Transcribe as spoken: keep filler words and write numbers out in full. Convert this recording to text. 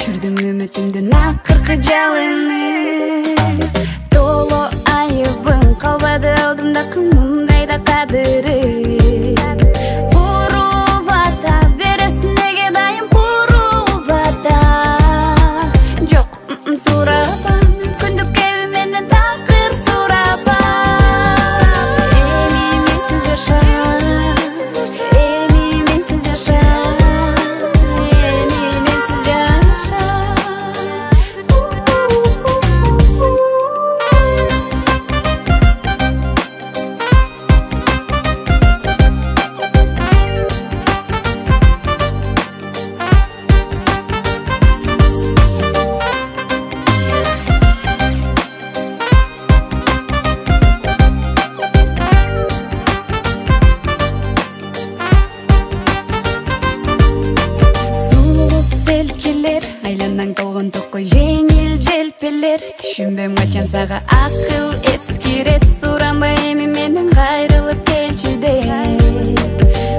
өчүрдүң үмүтүмдүн акыркы жалыны. Толо айыбың калбады алдымда, кым мындай да кадыры. Куруп ата бересиң неге дайым, куруп ата. Жок, сурабам, мүмкүндүк кеби менден такыр сурабам. Эми менсиз жашап, эми менсиз жашап, эми менсиз жашап. Айландан толгон токой жеңил желпелер. Түшүнбөйм качан сага акыл эскирет. Суранбай эми менден кайрылып келчи деп.